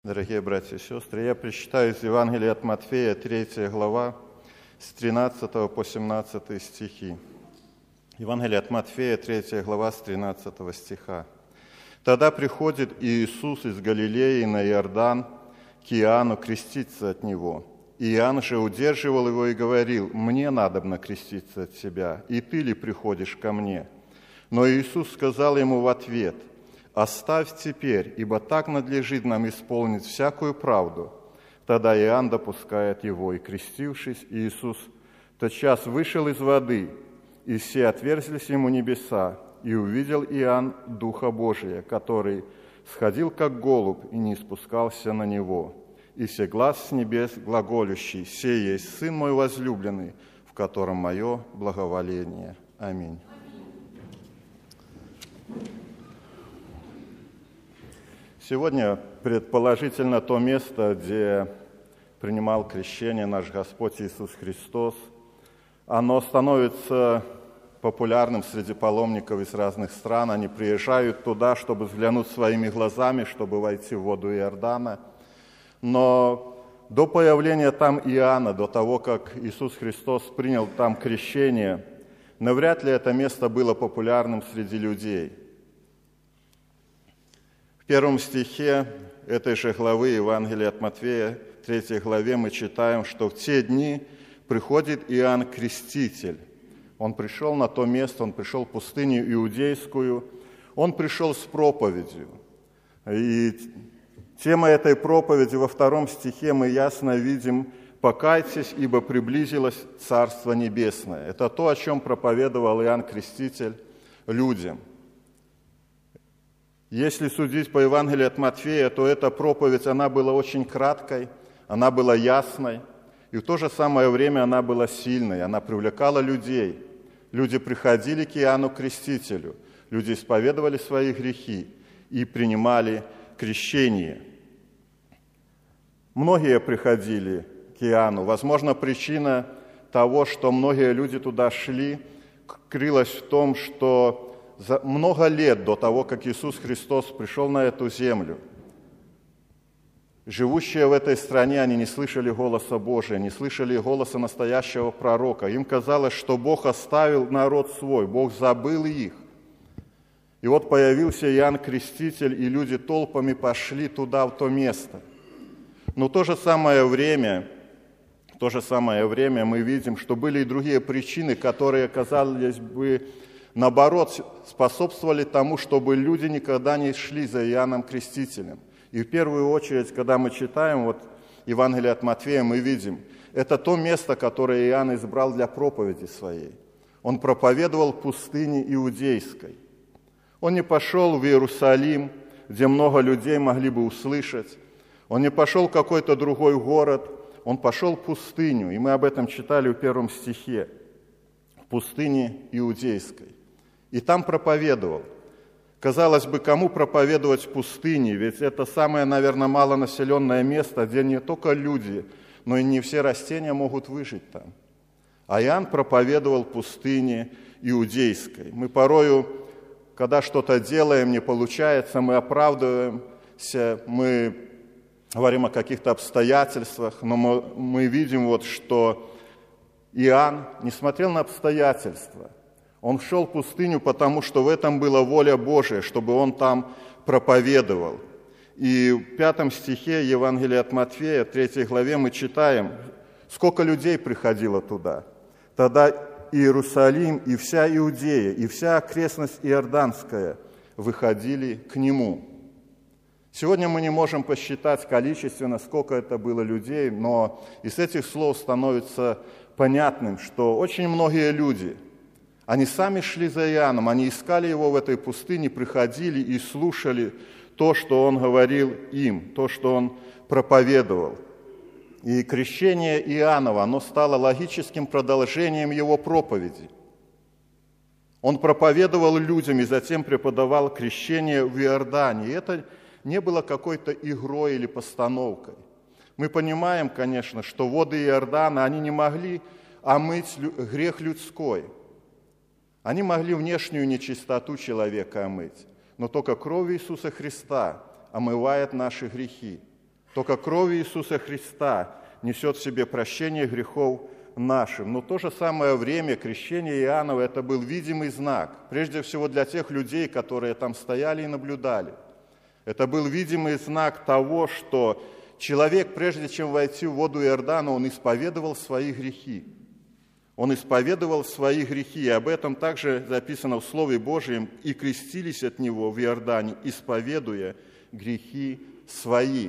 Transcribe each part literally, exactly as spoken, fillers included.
Дорогие братья и сестры, я прочитаю из Евангелия от Матфея, третья глава, с тринадцатого по семнадцатый стихи. Евангелие от Матфея, третья глава, с тринадцатого стиха. «Тогда приходит Иисус из Галилеи на Иордан к Иоанну креститься от Него. Иоанн же удерживал его и говорил: „Мне надобно креститься от тебя, и ты ли приходишь ко мне?“ Но Иисус сказал ему в ответ: „Оставь теперь, ибо так надлежит нам исполнить всякую правду“. Тогда Иоанн допускает его, и, крестившись, Иисус тотчас вышел из воды, и все отверзлись ему небеса, и увидел Иоанн Духа Божия, который сходил, как голубь, и не спускался на него. И все глас с небес глаголющий: „Сей есть Сын мой возлюбленный, в котором мое благоволение“. Аминь. Сегодня предположительно то место, где принимал крещение наш Господь Иисус Христос, оно становится популярным среди паломников из разных стран. Они приезжают туда, чтобы взглянуть своими глазами, чтобы войти в воду Иордана. Но до появления там Иоанна, до того, как Иисус Христос принял там крещение, навряд ли это место было популярным среди людей. В первом стихе этой же главы Евангелия от Матфея, третьей главе, мы читаем, что в те дни приходит Иоанн Креститель. Он пришел на то место, он пришел в пустыню Иудейскую, он пришел с проповедью. И тема этой проповеди во втором стихе мы ясно видим: «Покайтесь, ибо приблизилось Царство Небесное». Это то, о чем проповедовал Иоанн Креститель людям. Если судить по Евангелию от Матфея, то эта проповедь, она была очень краткой, она была ясной, и в то же самое время она была сильной, она привлекала людей. Люди приходили к Иоанну Крестителю, люди исповедовали свои грехи и принимали крещение. Многие приходили к Иоанну. Возможно, причина того, что многие люди туда шли, крылась в том, что за много лет до того, как Иисус Христос пришел на эту землю, живущие в этой стране, они не слышали голоса Божия, не слышали голоса настоящего пророка. Им казалось, что Бог оставил народ свой, Бог забыл их. И вот появился Иоанн Креститель, и люди толпами пошли туда, в то место. Но в то же самое время, в то же самое время мы видим, что были и другие причины, которые, казалось бы, наоборот, способствовали тому, чтобы люди никогда не шли за Иоанном Крестителем. И в первую очередь, когда мы читаем вот Евангелие от Матфея, мы видим, это то место, которое Иоанн избрал для проповеди своей. Он проповедовал в пустыне Иудейской. Он не пошел в Иерусалим, где много людей могли бы услышать. Он не пошел в какой-то другой город. Он пошел в пустыню, и мы об этом читали в первом стихе. В пустыне Иудейской. И там проповедовал. Казалось бы, кому проповедовать в пустыне? Ведь это самое, наверное, малонаселенное место, где не только люди, но и не все растения могут выжить там. А Иоанн проповедовал в пустыне Иудейской. Мы порою, когда что-то делаем, не получается, мы оправдываемся, мы говорим о каких-то обстоятельствах, но мы, мы видим, вот, что Иоанн не смотрел на обстоятельства. Он шел в пустыню, потому что в этом была воля Божия, чтобы он там проповедовал. И в пятом стихе Евангелия от Матфея, третьей главе, мы читаем, сколько людей приходило туда. Тогда Иерусалим и вся Иудея, и вся окрестность Иорданская выходили к нему. Сегодня мы не можем посчитать количественно, сколько это было людей, но из этих слов становится понятным, что очень многие люди, они сами шли за Иоанном, они искали его в этой пустыне, приходили и слушали то, что он говорил им, то, что он проповедовал. И крещение Иоаннова, оно стало логическим продолжением его проповеди. Он проповедовал людям и затем преподавал крещение в Иордане. И это не было какой-то игрой или постановкой. Мы понимаем, конечно, что воды Иордана, они не могли омыть грех людской. Они могли внешнюю нечистоту человека омыть, но только кровь Иисуса Христа омывает наши грехи. Только кровь Иисуса Христа несет в себе прощение грехов нашим. Но в то же самое время крещение Иоаннова – это был видимый знак, прежде всего для тех людей, которые там стояли и наблюдали. Это был видимый знак того, что человек, прежде чем войти в воду Иордана, он исповедовал свои грехи. Он исповедовал свои грехи, и об этом также записано в Слове Божьем, и крестились от него в Иордане, исповедуя грехи свои.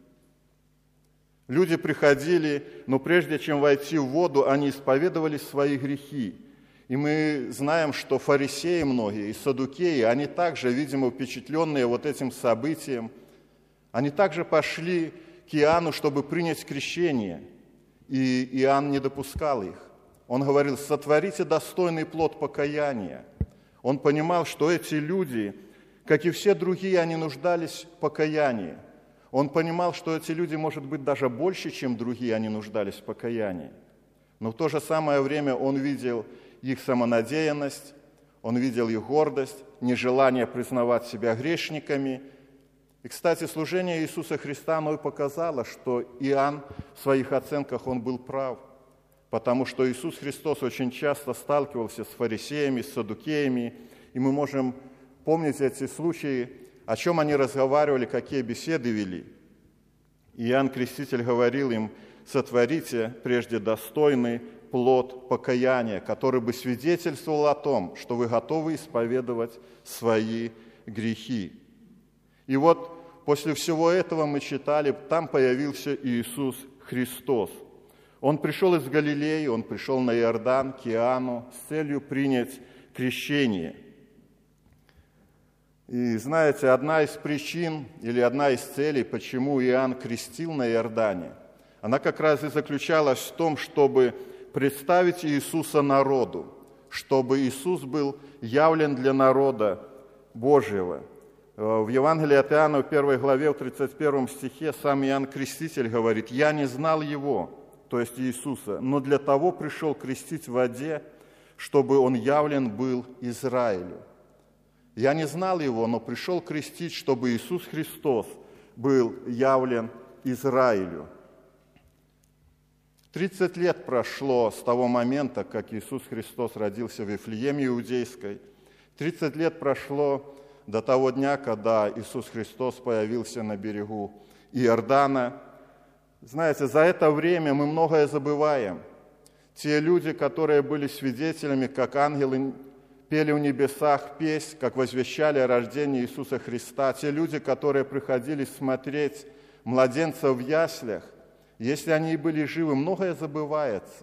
Люди приходили, но прежде чем войти в воду, они исповедовали свои грехи. И мы знаем, что фарисеи многие и саддукеи, они также, видимо, впечатленные вот этим событием, они также пошли к Иоанну, чтобы принять крещение, и Иоанн не допускал их. Он говорил: сотворите достойный плод покаяния. Он понимал, что эти люди, как и все другие, они нуждались в покаянии. Он понимал, что эти люди, может быть, даже больше, чем другие, они нуждались в покаянии. Но в то же самое время он видел их самонадеянность, он видел их гордость, нежелание признавать себя грешниками. И, кстати, служение Иисуса Христа, оно и показало, что Иоанн в своих оценках, он был прав, потому что Иисус Христос очень часто сталкивался с фарисеями, с саддукеями, и мы можем помнить эти случаи, о чем они разговаривали, какие беседы вели. Иоанн Креститель говорил им: сотворите прежде достойный плод покаяния, который бы свидетельствовал о том, что вы готовы исповедовать свои грехи. И вот после всего этого мы читали, там появился Иисус Христос. Он пришел из Галилеи, он пришел на Иордан к Иоанну с целью принять крещение. И знаете, одна из причин или одна из целей, почему Иоанн крестил на Иордане, она как раз и заключалась в том, чтобы представить Иисуса народу, чтобы Иисус был явлен для народа Божьего. В Евангелии от Иоанна, в первой главе, в тридцать первом стихе, сам Иоанн Креститель говорит: «Я не знал Его», то есть Иисуса, «но для того пришел крестить в воде, чтобы Он явлен был Израилю». Я не знал Его, но пришел крестить, чтобы Иисус Христос был явлен Израилю. Тридцать лет прошло с того момента, как Иисус Христос родился в Вифлееме Иудейской. Тридцать лет прошло до того дня, когда Иисус Христос появился на берегу Иордана. Знаете, за это время мы многое забываем. Те люди, которые были свидетелями, как ангелы пели в небесах песнь, как возвещали о рождении Иисуса Христа, те люди, которые приходили смотреть младенца в яслях, если они и были живы, многое забывается.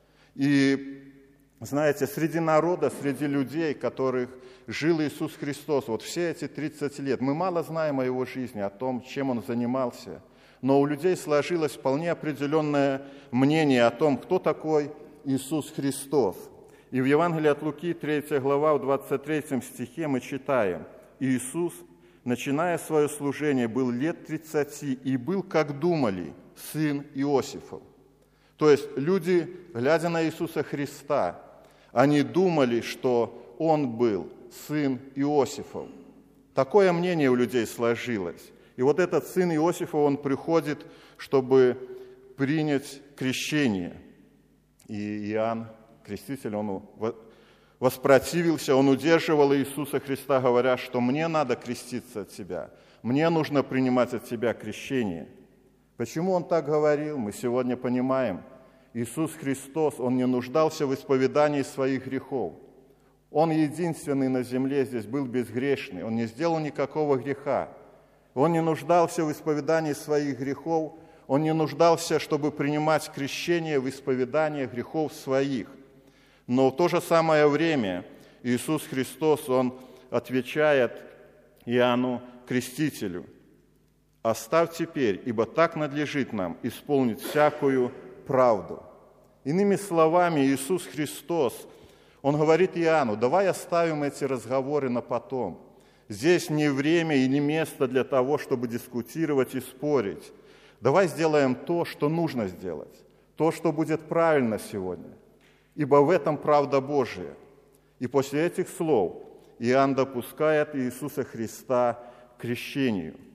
И, знаете, среди народа, среди людей, которых жил Иисус Христос, вот все эти тридцать лет, мы мало знаем о Его жизни, о том, чем Он занимался, но у людей сложилось вполне определенное мнение о том, кто такой Иисус Христос. И в Евангелии от Луки, третья глава, в двадцать третьем стихе мы читаем: «Иисус, начиная свое служение, был лет тридцати и был, как думали, сын Иосифов». То есть люди, глядя на Иисуса Христа, они думали, что Он был сын Иосифов. Такое мнение у людей сложилось. И вот этот сын Иосифов, он приходит, чтобы принять крещение. И Иоанн Креститель, он воспротивился, он удерживал Иисуса Христа, говоря, что «мне надо креститься от Тебя, мне нужно принимать от Тебя крещение». Почему он так говорил, мы сегодня понимаем. Иисус Христос, Он не нуждался в исповедании своих грехов. Он единственный на земле здесь был безгрешный, Он не сделал никакого греха. Он не нуждался в исповедании своих грехов, Он не нуждался, чтобы принимать крещение в исповедании грехов своих. Но в то же самое время Иисус Христос, Он отвечает Иоанну Крестителю: «Оставь теперь, ибо так надлежит нам исполнить всякую правду». Иными словами, Иисус Христос, Он говорит Иоанну: давай оставим эти разговоры на потом. Здесь не время и не место для того, чтобы дискутировать и спорить. Давай сделаем то, что нужно сделать, то, что будет правильно сегодня, ибо в этом правда Божия. И после этих слов Иоанн допускает Иисуса Христа к крещению.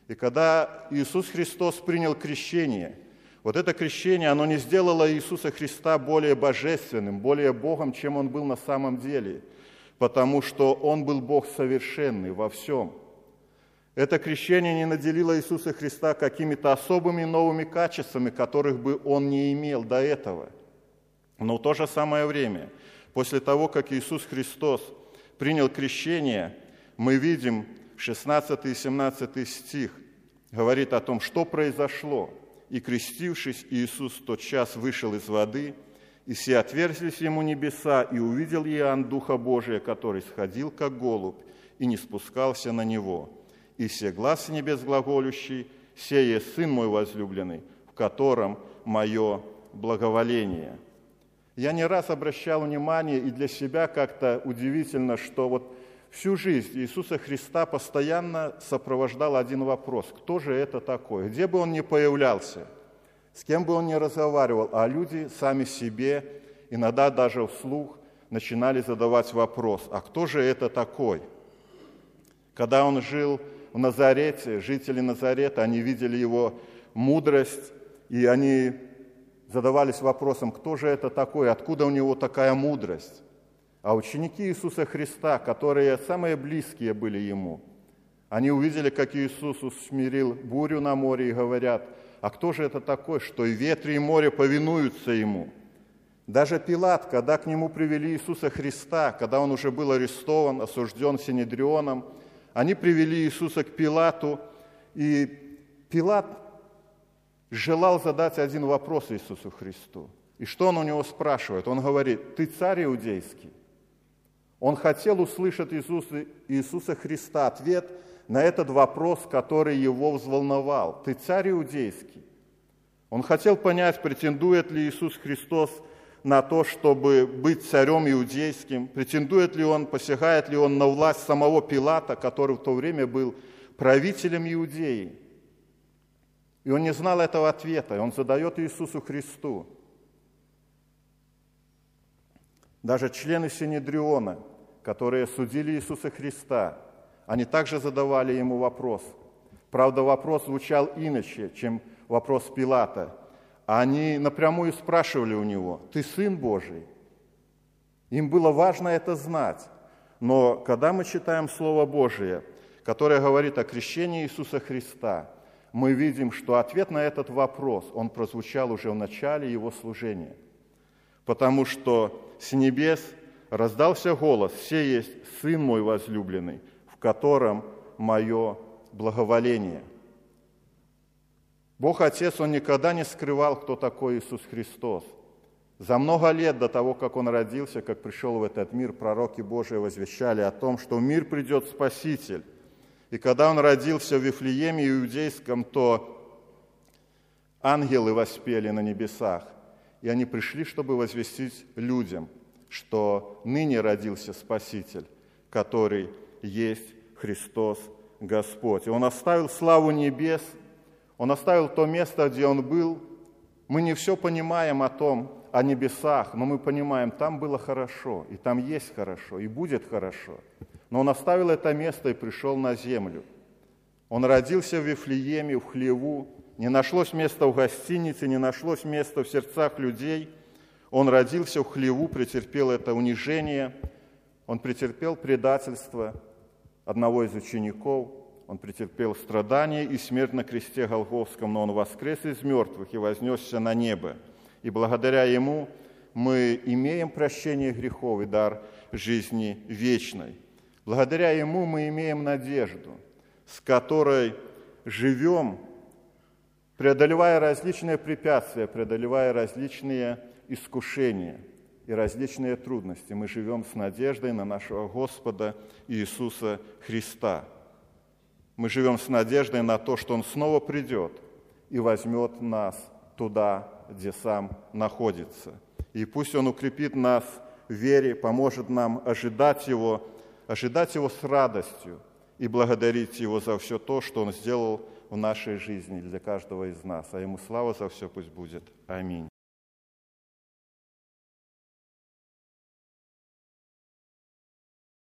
И когда Иисус Христос принял крещение, вот это крещение, оно не сделало Иисуса Христа более божественным, более Богом, чем Он был на самом деле, потому что Он был Бог совершенный во всем. Это крещение не наделило Иисуса Христа какими-то особыми новыми качествами, которых бы Он не имел до этого. Но в то же самое время, после того, как Иисус Христос принял крещение, мы видим шестнадцатый и семнадцатый стих, говорит о том, что произошло. «И, крестившись, Иисус тотчас вышел из воды, и все отверзлись ему небеса, и увидел Иоанн Духа Божия, который сходил, как голубь, и не спускался на него. И все глас с небес глаголющий, сей Сын мой возлюбленный, в котором мое благоволение». Я не раз обращал внимание, и для себя как-то удивительно, что вот всю жизнь Иисуса Христа постоянно сопровождал один вопрос: кто же это такой? Где бы Он ни появлялся, с кем бы Он ни разговаривал, а люди сами себе, иногда даже вслух, начинали задавать вопрос: а кто же это такой? Когда Он жил в Назарете, жители Назарета, они видели Его мудрость, и они задавались вопросом: кто же это такой, откуда у Него такая мудрость? А ученики Иисуса Христа, которые самые близкие были Ему, они увидели, как Иисус усмирил бурю на море, и говорят: а кто же это такой, что и ветры, и море повинуются Ему? Даже Пилат, когда к Нему привели Иисуса Христа, когда Он уже был арестован, осужден Синедрионом, они привели Иисуса к Пилату, и Пилат желал задать один вопрос Иисусу Христу. И что он у него спрашивает? Он говорит: «Ты царь иудейский?» Он хотел услышать Иисуса, Иисуса Христа ответ на этот вопрос, который его взволновал. «Ты царь иудейский?» Он хотел понять, претендует ли Иисус Христос на то, чтобы быть царем иудейским, претендует ли он, посягает ли он на власть самого Пилата, который в то время был правителем Иудеи. И он не знал этого ответа, и он задает Иисусу Христу. Даже члены Синедриона, которые судили Иисуса Христа, они также задавали ему вопрос. Правда, вопрос звучал иначе, чем вопрос Пилата. Они напрямую спрашивали у него: «Ты Сын Божий?» Им было важно это знать. Но когда мы читаем Слово Божие, которое говорит о крещении Иисуса Христа, мы видим, что ответ на этот вопрос, он прозвучал уже в начале Его служения. Потому что с небес раздался голос: «Сей есть Сын мой возлюбленный, в котором мое благоволение». Бог Отец, Он никогда не скрывал, кто такой Иисус Христос. За много лет до того, как Он родился, как пришел в этот мир, пророки Божии возвещали о том, что в мир придет Спаситель. И когда Он родился в Вифлееме Иудейском, то ангелы воспели на небесах, и они пришли, чтобы возвестить людям, что ныне родился Спаситель, который есть Христос Господь. И Он оставил славу небес, Он оставил то место, где Он был. Мы не все понимаем о том, о небесах, но мы понимаем, там было хорошо, и там есть хорошо, и будет хорошо. Но Он оставил это место и пришел на землю. Он родился в Вифлееме, в хлеву. Не нашлось места в гостинице, не нашлось места в сердцах людей. Он родился в хлеву, претерпел это унижение. Он претерпел предательство одного из учеников. Он претерпел страдания и смерть на кресте Голгофском, но Он воскрес из мертвых и вознесся на небо. И благодаря Ему мы имеем прощение грехов и дар жизни вечной. Благодаря Ему мы имеем надежду, с которой живем, преодолевая различные препятствия, преодолевая различные искушения и различные трудности. Мы живем с надеждой на нашего Господа Иисуса Христа. Мы живем с надеждой на то, что Он снова придет и возьмет нас туда, где Сам находится. И пусть Он укрепит нас в вере, поможет нам ожидать Его, ожидать Его с радостью и благодарить Его за все то, что Он сделал в нашей жизни для каждого из нас. А Ему слава за все пусть будет. Аминь.